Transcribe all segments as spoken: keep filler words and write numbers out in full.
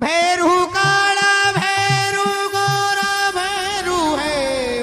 भैरू काला भैरू गोरा भैरू है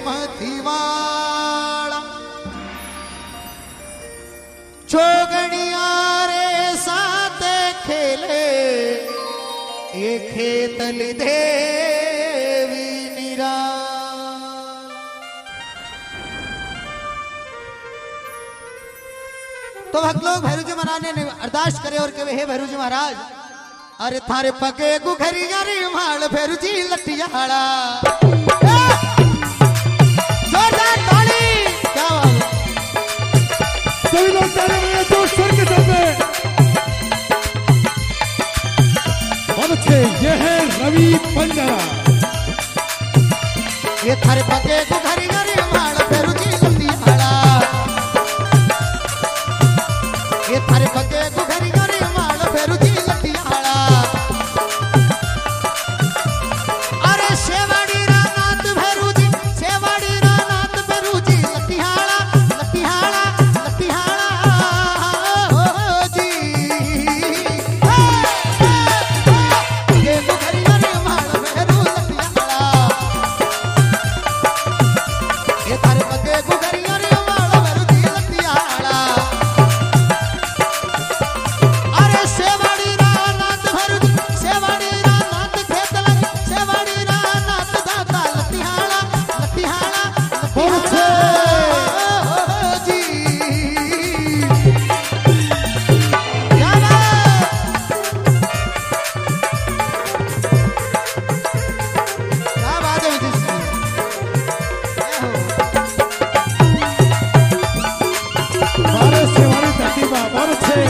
मथिवाड़ा चोगड़िया रे साथ खेले ये खेतल देवी निरा। तो भक्त लोग भैरू जी मनाने ने अरदास करे और कहे हे भैरू जी महाराज अरे थारे पगे गुघरिया रे माल भैरू जी लटियाड़ा जोरदार ताली। क्या बात सभी लोग ताली बजाएं जोर शोर के साथ में। बहुत अच्छे ये है रवि पंजारा। ये थारे पगे गुघरिया रे माल भैरू जी लटियाड़ा ये थारे पगे गुघरिया रे माल भैरू जी लटियाड़ा। अरे शेवाड़ी रानाथ भैरू जी शेवाड़ी रानाथ भैरू जी लटियाड़ा लटियाड़ा लटियाड़ा हो जी। ये गुघरिया रे माल भैरू लटियाड़ा ये थारे पगे गुघरिया रे माल भैरू जी लटियाड़ा। अरे शेवाड़ी रानाथ भैरू जी शेवाड़ी रानाथ खेतल शेवाड़ी रानाथ दाता लटियाड़ा लटियाड़ा लटियाड़ा हो जी। क्या बात क्या बात है विदेश जी। क्या हो बारह से बारह तरतीबा बहुत अच्छे।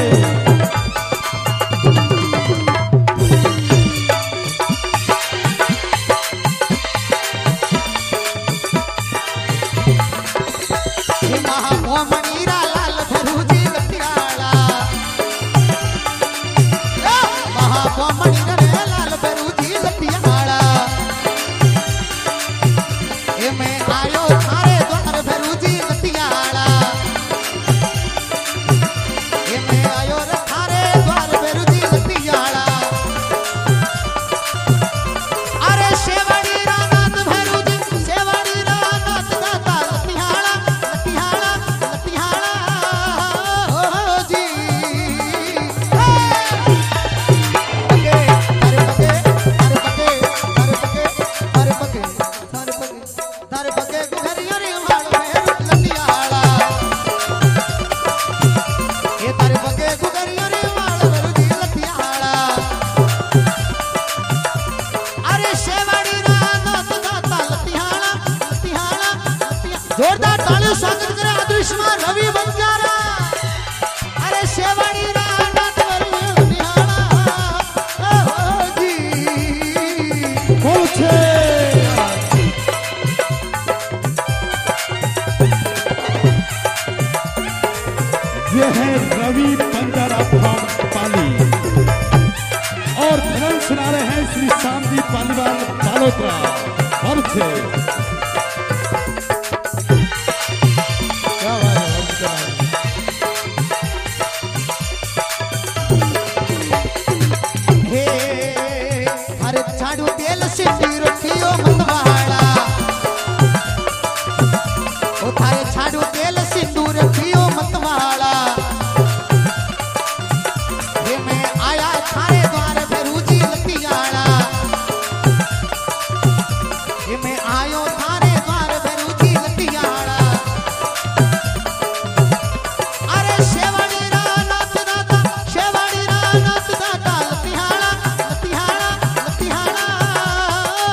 हे महामोह मणिरा लाल भैरू जी लटियाड़ा महामोह मणिरा रे लाल भैरू जी लटियाड़ा। हे मैं आयो थारे द्वार भैरू जी लटियाड़ा हे मैं आयो रे थारे द्वार भैरू जी लटियाड़ा। अरे शेवाड़ी रानाथ भैरू जी शेवाड़ी रानाथ दाता लटियाड़ा लटियाड़ा लटियाड़ा हो जी। पगे अरे पगे अरे पगे अरे पगे अरे पगे अरे पगे अरे पगे गुघरिया रे माल भैरू लटियाड़ा ये तारे पगे गुघरिया रे माल भैरू जी लटियाड़ा। अरे शेवाड़ी रानाथ दाता लटियाड़ा लटियाड़ा लटियाड़ा। जोरदार तालियों से स्वागत करें अदृश्यमान रवि बंजारा। अरे शेवाड़ी रानाथ भैरू लटियाड़ा ओ जी। बहुत अच्छे। ये है रवि पंजारा फ्रॉम पाली और धर्म सुना रहे हैं श्री शांति पालीवाल बालोतरा। बहुत अच्छे। क्या बात है क्या बात है। हे अरे झाड़ू तेल सिंधी रखियो मतवाड़ा ओ थारे झाड़ू तेल सिंधु रखियो मतवाड़ा। हे मैं आया थारे द्वार भैरू जी लटियाड़ा हे मैं आयो थारे द्वार भैरू जी लटियाड़ा। अरे शेवाड़ी रानाथ दाता शेवाड़ी रानाथ दाता लटियाड़ा लटियाड़ा लटियाड़ा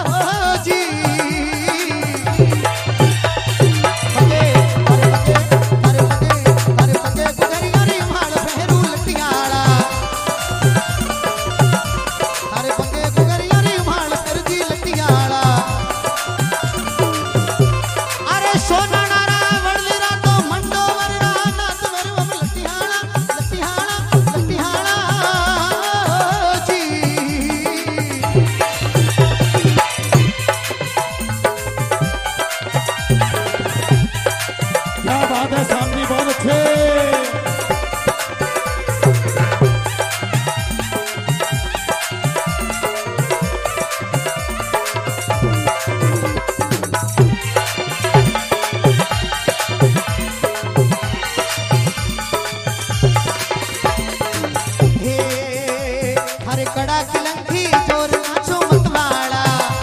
चिलंकी जोर नाचो मतवाड़ा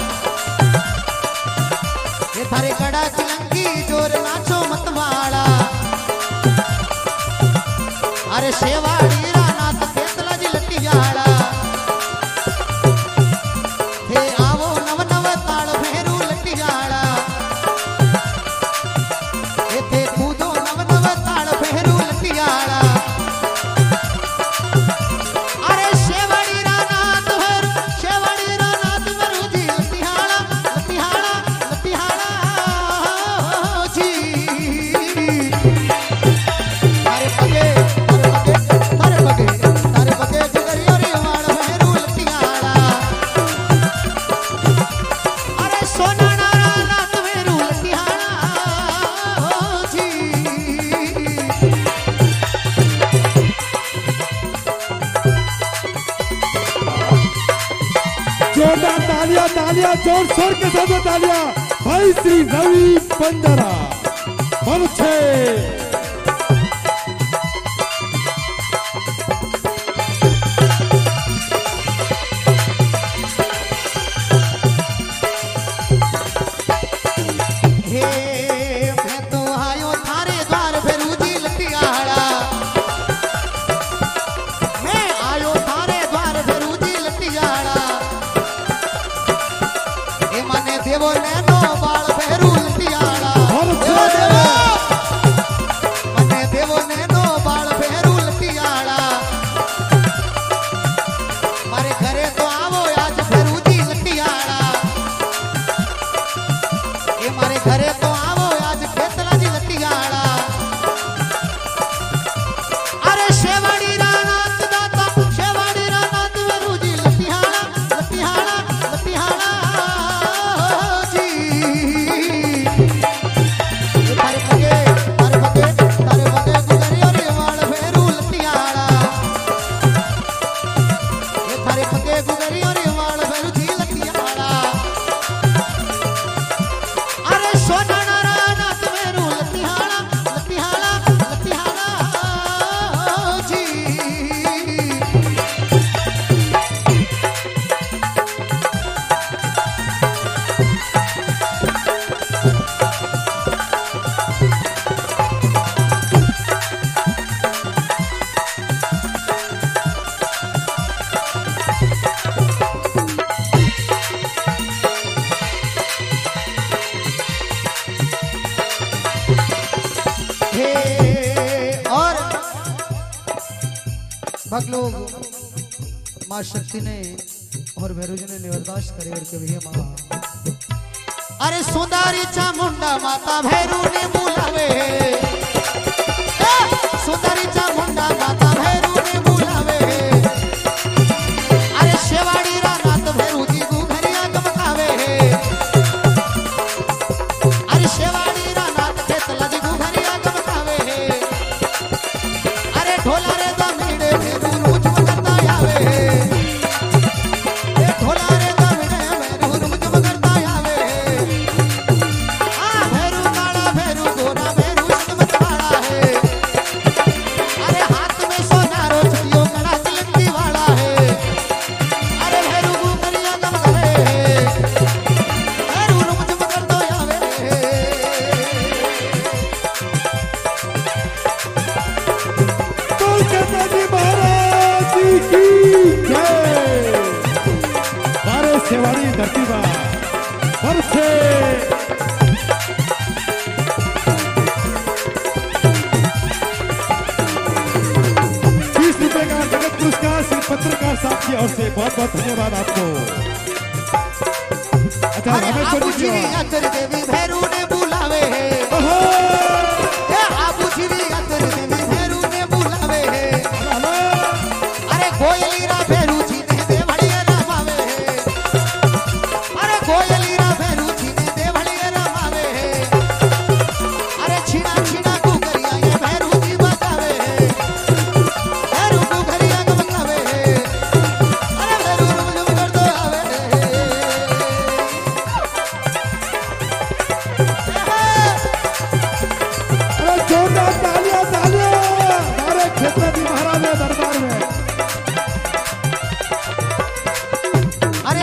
ये थारे कड़ा चिलंकी जोर नाचो मतवाड़ा अरे शेवाड़ी रा नाथ खेतला जी लटियाड़ा हे आवो नव नव ताड़ भेरू लटियाड़ा हे थे कूदो नव नव ताड़ भेरू लटियाड़ा अरे शेवाड़ी रा नाथ भेरू शेवाड़ी रा नाथ भेरू जी लटियाड़ा लटियाड़ा लटियाड़ा जी अरे पगे तारे पगे तारे पगे गुगरिया रे वाड़ भेरू लटियाड़ा अरे सोना नारा नाथ भेरू लटियाड़ा जी जोरदार तालियां तालियां जोर शोर के साथ तालियां भाई श्री रवि बंजारा बरछे हे मैं तो आयो थारे द्वार भेरू जी लटियाड़ा मैं आयो थारे द्वार भेरू जी लटियाड़ा ए मने देवो नैनो बाल भेरू लटियाड़ा देवो देवो मने देवो नैनो बाल भेरू लटियाड़ा मारे घरे तो आवो आज भेरू जी लटियाड़ा ये मारे घरे तो आवो आज खेतला जी लटियाड़ा अरे शेवाड़ी रानाथ दाता शेवाड़ी रानाथ भेरू जी लटियाड़ा लटियाड़ा लटियाड़ा जी ये तारे पगे तारे पगे तारे पगे गुगरिया रे वाड़ भेरू लटियाड़ा ये तारे पगे गुगरिया रे वाड़ भेरू जी लटियाड़ा अरे सोना नारा नाथ भेरू लटियाड़ा लटियाड़ा लटियाड़ा जी हे और भक्त लोग माँ शक्ति ने और भैरू जी ने निवरदास करे करके भैया माँ अरे सुंदरी चामुंडा माता भैरू ने बुलावे ए, सुंदरी चामुंडा माता भैरू ने बुलावे अरे शेवाड़ी रा नाथ भैरू जी गुघरिया गमकावे अरे शेवाड़ी रा नाथ खेतला जी गुघरिया गमकावे अरे ढोला रे दमीड़े भेरू रूज करता आवे ए ढोला रे दमीड़े भेरू रूज करता आवे आ भेरू काला भेरू गोरा भेरू चमत्कारा है अरे हाथ में सोना रोटियों कड़ा चिलंकी वाला है अरे भेरू गुगरिया गमकावे भेरू रूज करता आवे कोलकाता जी महाराज जी की जय बारे सेवाड़ी धरती बा बरछे बीस रुपए का नगद पुरस्कार श्री पत्रकार साहब की ओर से बहुत बहुत धन्यवाद आपको। अच्छा अरे रामेश्वर आबू जी श्री की अतर देवी भैरू ने बुलावे है ओहो ए आबू श्री अतर देवी भैरू ने बुलावे है हेलो अरे कोयली रा भैरू जी ने देवड़िया रमावे है अरे कोयली रा भैरू जी ने देवड़िया रमावे है अरे छीना छीना गुगरिया ये भैरू जी बजावे है भैरू गुगरिया गमकावे है अरे भैरू रुम रुम कर दो आवे है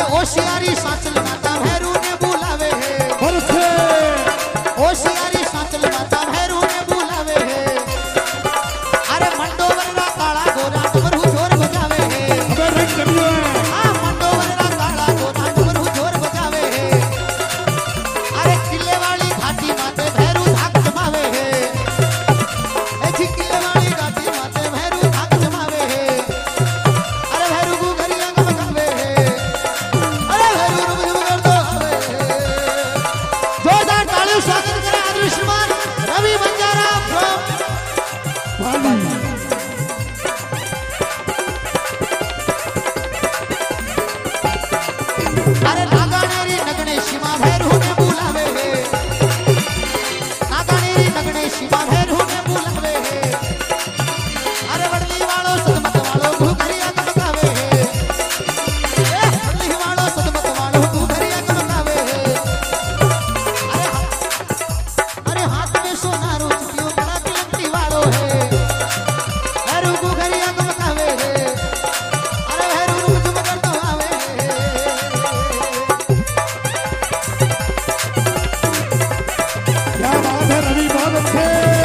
ओशियारी सांचल माता भैरू ने बुलावे है बरसे ओशियारी सांचल माता भैरू ने बुलावे है अरे मंडोवरा काला गोरा डमरू जोर बजावे है अबे रंग कमियो है हां मंडोवरा काला गोरा डमरू जोर बजावे है अरे किले वाली घाटी माते भैरू धाक जमावे है ए जी किले वाली घाटी माते भैरू धाक जमावे है अरे भैरू को घरिया गमकावे है अरे भैरू रुक रुक कर दो आवे जोरदार तालियों स्वागत करें आदर्शमान रवि बंजारा फ्रॉम पाली अरे नागानेरी नगणे शिवा भैरू ने बुलावे है नागानेरी नगणे शिवा भैरू ने बुलावे है अरे वडली वालो सदमत वालो घुघरिया गमकावे है ए वडली वालो सदमत वालो घुघरिया गमकावे है अरे अरे हाथ में सोना रोटियों बड़ा तिलकती वालो है भैरू घुघरिया गमकावे है अरे भैरू रुक झुम कर तो आवे है क्या बात है रवि बहुत अच्छे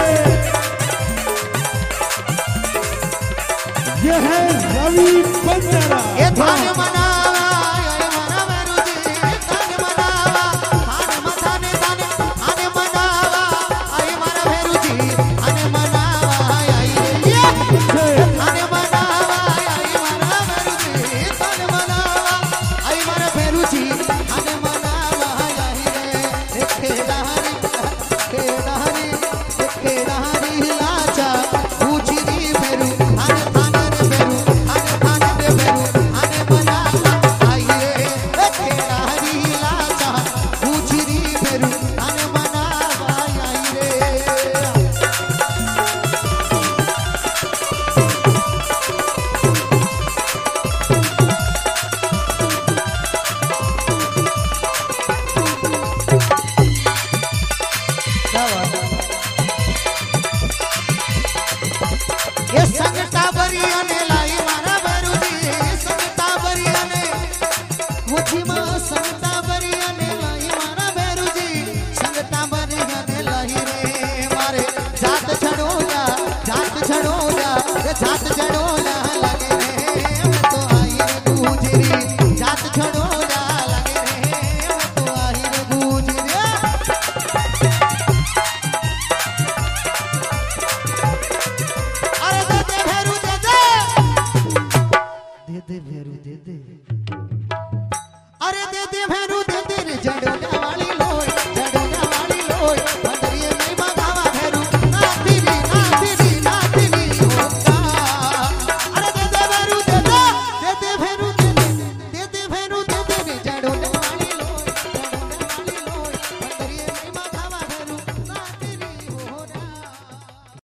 ये है रवि बंजारा ये थाने मनावा ये मना भैरू जी थाने मनावा थाने मथाने थाने थाने मनावा आई मारा भैरू जी थाने मनावा आई ये थाने मनावा आई मारा भैरू जी थाने मनावा आई मारा भैरू जी थाने मनावा आई रे खेदारी खेदारी खेदारी लाचा पूछी दी भैरू थाने थाने रे भैरू थाने थाने रे भैरू थाने मनावा आई रे खेदारी लाचा पूछी दी भैरू थाने मनावा आई रे ये संगता बरिया ने लाई मारा भैरू जी संगता बरिया ने मुझी मां संगता